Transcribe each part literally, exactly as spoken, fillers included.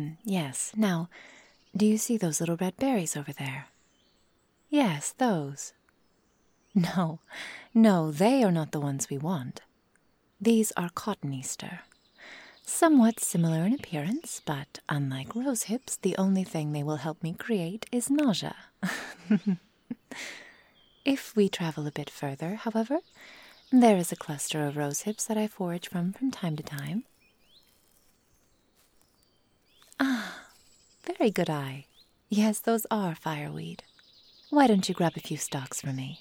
yes. Now, do you see those little red berries over there? Yes, those. No, no, they are not the ones we want. These are cotton Easter. Somewhat similar in appearance, but unlike rose hips, the only thing they will help me create is nausea. If we travel a bit further, however, there is a cluster of rose hips that I forage from from time to time. Ah, very good eye. Yes, those are fireweed. Why don't you grab a few stalks for me?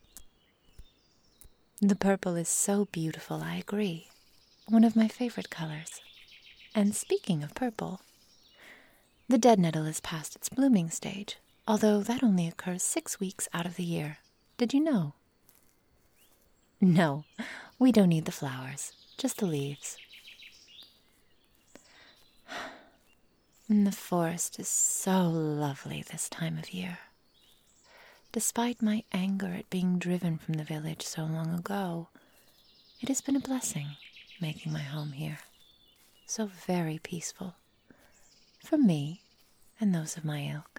The purple is so beautiful, I agree. One of my favorite colors. And speaking of purple, the dead nettle is past its blooming stage, although that only occurs six weeks out of the year. Did you know? No, we don't need the flowers, just the leaves. And the forest is so lovely this time of year. Despite my anger at being driven from the village so long ago, it has been a blessing making my home here. So very peaceful. For me and those of my ilk.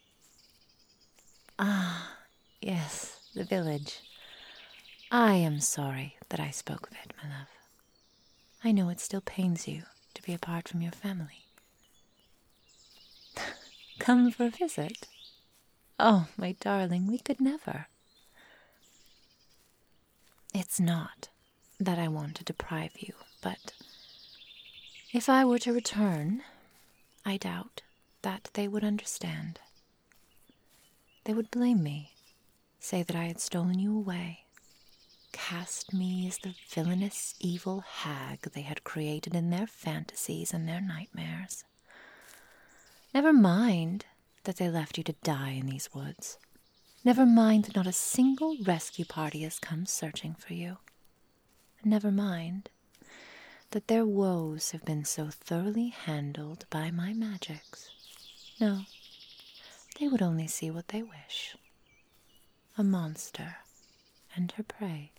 Ah, yes, the village. I am sorry that I spoke of it, my love. I know it still pains you to be apart from your family. Come for a visit? Oh, my darling, we could never. It's not that I want to deprive you, but if I were to return, I doubt that they would understand. They would blame me, say that I had stolen you away, cast me as the villainous evil hag they had created in their fantasies and their nightmares. Never mind that they left you to die in these woods. Never mind that not a single rescue party has come searching for you. And never mind that their woes have been so thoroughly handled by my magics. No, they would only see what they wish. A monster and her prey.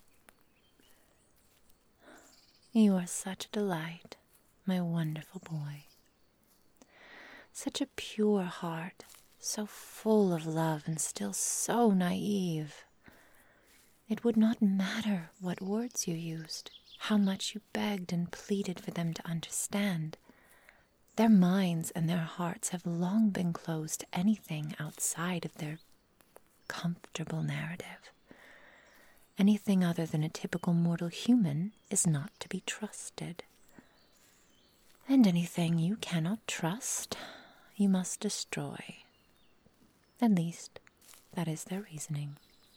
You are such a delight, my wonderful boy. Such a pure heart, so full of love and still so naive. It would not matter what words you used, how much you begged and pleaded for them to understand. Their minds and their hearts have long been closed to anything outside of their comfortable narrative. Anything other than a typical mortal human is not to be trusted. And anything you cannot trust, you must destroy. At least, that is their reasoning.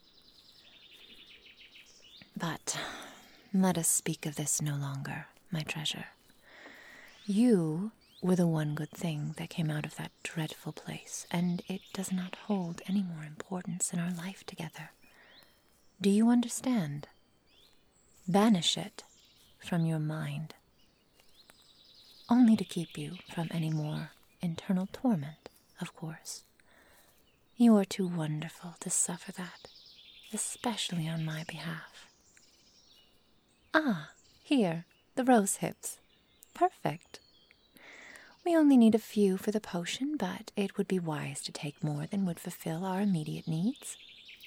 But let us speak of this no longer, my treasure. You were the one good thing that came out of that dreadful place, and it does not hold any more importance in our life together. Do you understand? Banish it from your mind, only to keep you from any more internal torment, of course. You are too wonderful to suffer that, especially on my behalf. Ah, here, the rose hips. Perfect. We only need a few for the potion, but it would be wise to take more than would fulfill our immediate needs.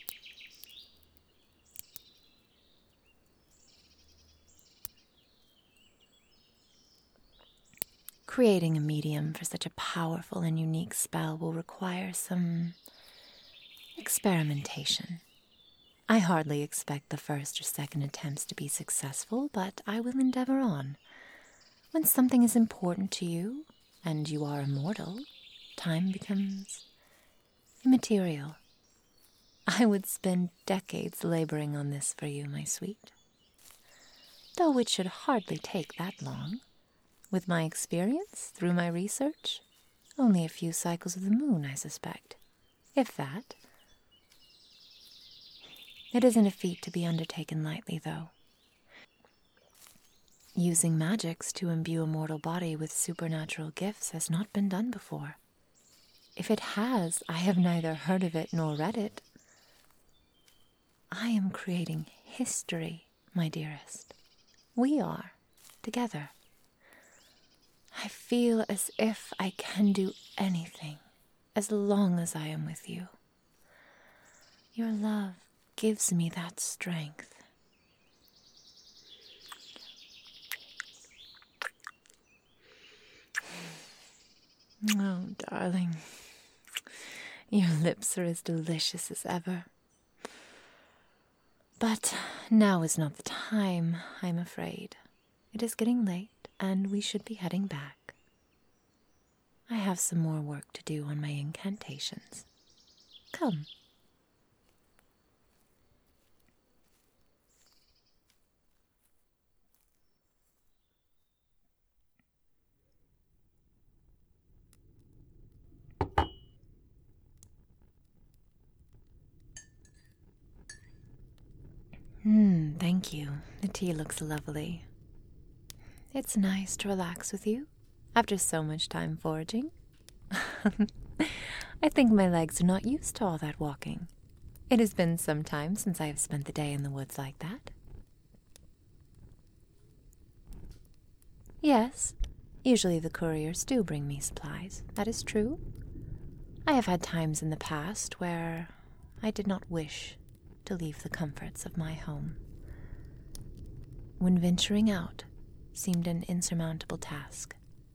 Creating a medium for such a powerful and unique spell will require some experimentation. I hardly expect the first or second attempts to be successful, but I will endeavor on. When something is important to you, and you are immortal, time becomes immaterial. I would spend decades laboring on this for you, my sweet. Though it should hardly take that long. With my experience, through my research, only a few cycles of the moon, I suspect. If that. It isn't a feat to be undertaken lightly, though. Using magics to imbue a mortal body with supernatural gifts has not been done before. If it has, I have neither heard of it nor read it. I am creating history, my dearest. We are, together. I feel as if I can do anything as long as I am with you. Your love gives me that strength. Oh, darling, your lips are as delicious as ever. But now is not the time, I'm afraid. It is getting late, and we should be heading back. I have some more work to do on my incantations. Come. Hmm, thank you. The tea looks lovely. It's nice to relax with you after so much time foraging. I think my legs are not used to all that walking. It has been some time since I have spent the day in the woods like that. Yes, usually the couriers do bring me supplies. That is true. I have had times in the past where I did not wish to leave the comforts of my home, when venturing out seemed an insurmountable task.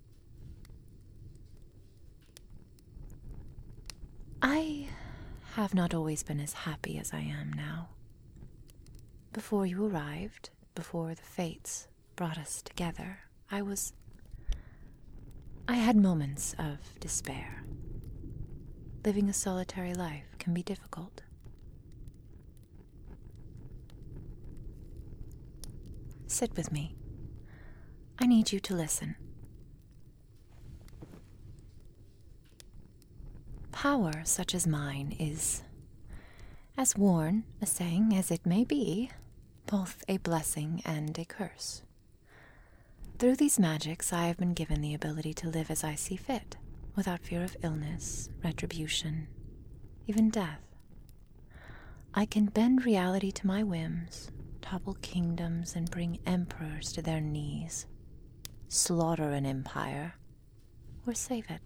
I have not always been as happy as I am now. Before you arrived, before the fates brought us together, I was... I had moments of despair. Living a solitary life can be difficult. Sit with me. I need you to listen. Power such as mine is, as worn a saying as it may be, both a blessing and a curse. Through these magics, I have been given the ability to live as I see fit, without fear of illness, retribution, even death. I can bend reality to my whims, topple kingdoms, and bring emperors to their knees, slaughter an empire, or save it.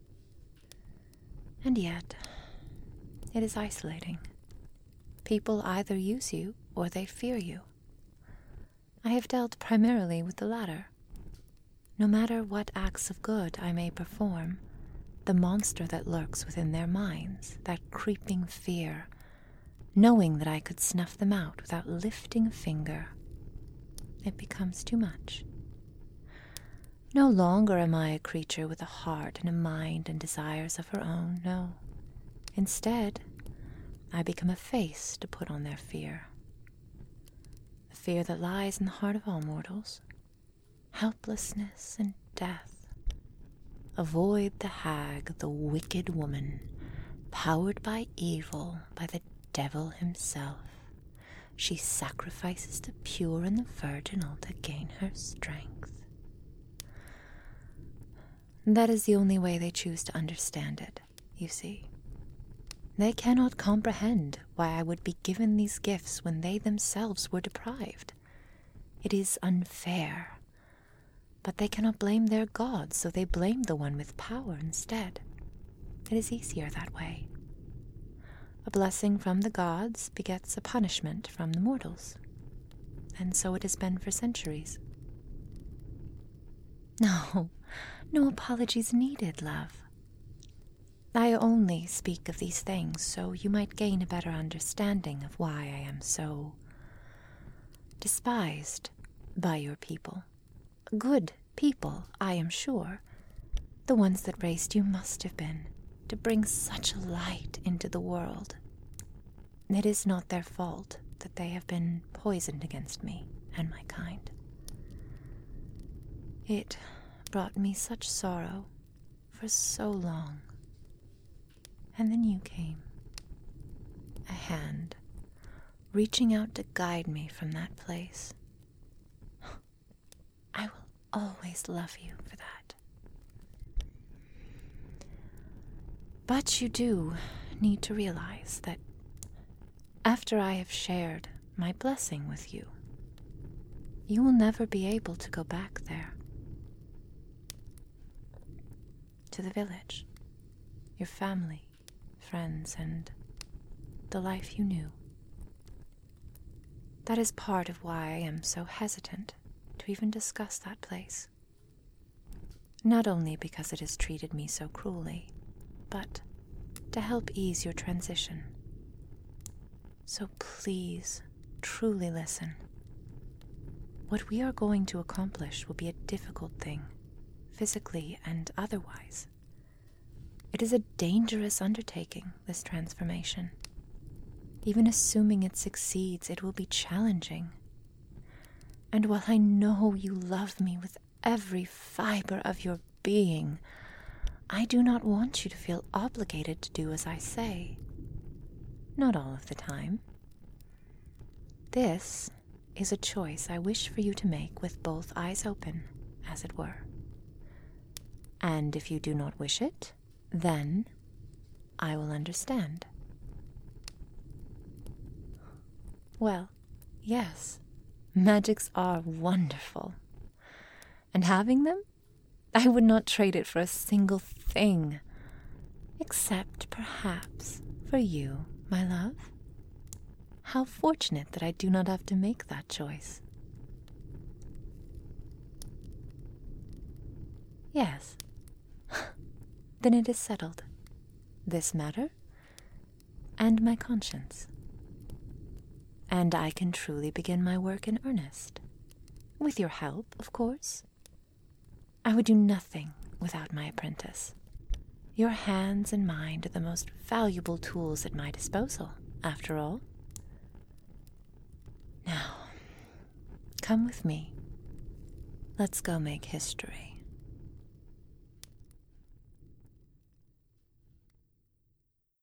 And yet, it is isolating. People either use you or they fear you. I have dealt primarily with the latter. No matter what acts of good I may perform, the monster that lurks within their minds, that creeping fear, knowing that I could snuff them out without lifting a finger, it becomes too much. No longer am I a creature with a heart and a mind and desires of her own, no. Instead, I become a face to put on their fear. The fear that lies in the heart of all mortals. Helplessness and death. Avoid the hag, the wicked woman, powered by evil, by the devil himself. She sacrifices the pure and the virginal to gain her strength. That is the only way they choose to understand it, you see. They cannot comprehend why I would be given these gifts when they themselves were deprived. It is unfair. But they cannot blame their gods, so they blame the one with power instead. It is easier that way. A blessing from the gods begets a punishment from the mortals. And so it has been for centuries. No, no apologies needed, love. I only speak of these things so you might gain a better understanding of why I am so despised by your people. Good people, I am sure. The ones that raised you must have been, to bring such a light into the world. It is not their fault that they have been poisoned against me and my kind. It brought me such sorrow for so long. And then you came, a hand reaching out to guide me from that place. I will always love you for that. But you do need to realize that after I have shared my blessing with you, you will never be able to go back there. to the village, your family, friends, and the life you knew. That is part of why I am so hesitant to even discuss that place. Not only because it has treated me so cruelly, but to help ease your transition. So please, truly listen. What we are going to accomplish will be a difficult thing, physically and otherwise. It is a dangerous undertaking, this transformation. Even assuming it succeeds, it will be challenging. And while I know you love me with every fiber of your being, I do not want you to feel obligated to do as I say. Not all of the time. This is a choice I wish for you to make with both eyes open, as it were. And if you do not wish it, then I will understand. Well, yes, magics are wonderful. And having them, I would not trade it for a single thing, except perhaps for you, my love. How fortunate that I do not have to make that choice. Yes, then it is settled. This matter, and my conscience. And I can truly begin my work in earnest. With your help, of course. I would do nothing without my apprentice. Your hands and mind are the most valuable tools at my disposal, after all. Now, come with me. Let's go make history.